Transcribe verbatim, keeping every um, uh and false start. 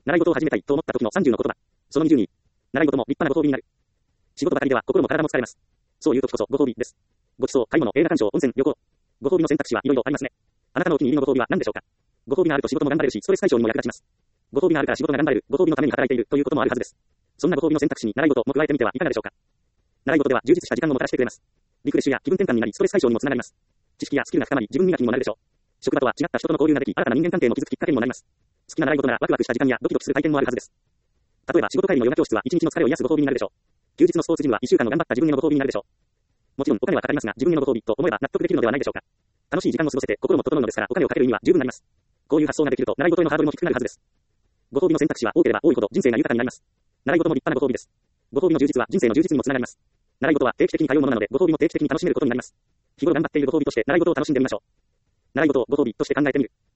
習い事を始めたいと思った時のさんじゅうの言葉。そのにじゅうに。習い事も立派なご褒美になる。仕事ばかりでは心も体も疲れます。そういう時こそご褒美です。ご馳走、買い物、映画鑑賞、温泉、旅行。ご褒美の選択肢はいろいろありますね。あなたのお気に入りのご褒美は何でしょうか。ご褒美があると仕事も頑張れるし、ストレス解消にも役立ちます。ご褒美があるから仕事が頑張れる、ご褒美のために働いているということもあるはずです。そんなご褒美の選択肢に習い事も加えてみてはいかがでしょうか。習い事では充実した時間をもたらしてくれます。リフレッシュや気分転換になり、ストレス解消にもつながります。知識やスキルが深まり、自分磨きにもなるでしょう。職場とは違った人との交流ができ、新たな人間関係も築くきっかけにもなります。好きな習い事ならワクワクした時間やドキドキする体験もあるはずです。例えば仕事帰りのヨガ教室は一日の疲れを癒すご褒美になるでしょう。休日のスポーツジムはいっしゅうかんの頑張った自分へのご褒美になるでしょう。もちろんお金はかかりますが、自分へのご褒美と思えば納得できるのではないでしょうか。楽しい時間を過ごせて心も整うのですから、お金をかける意味は十分になります。こういう発想ができると習い事へのハードルも低くなるはずです。ご褒美の選択肢は多ければ多いほど人生が豊かになります。習い事も立派なご褒美です。ご褒美の充実は人生の充実にもつながります。習い事は定期的に通うものなので、ご褒美も定期的に楽しめることになります。日頃頑張っているご褒美として習い事を楽しんでみましょう。習い事をご褒美として考えてみる。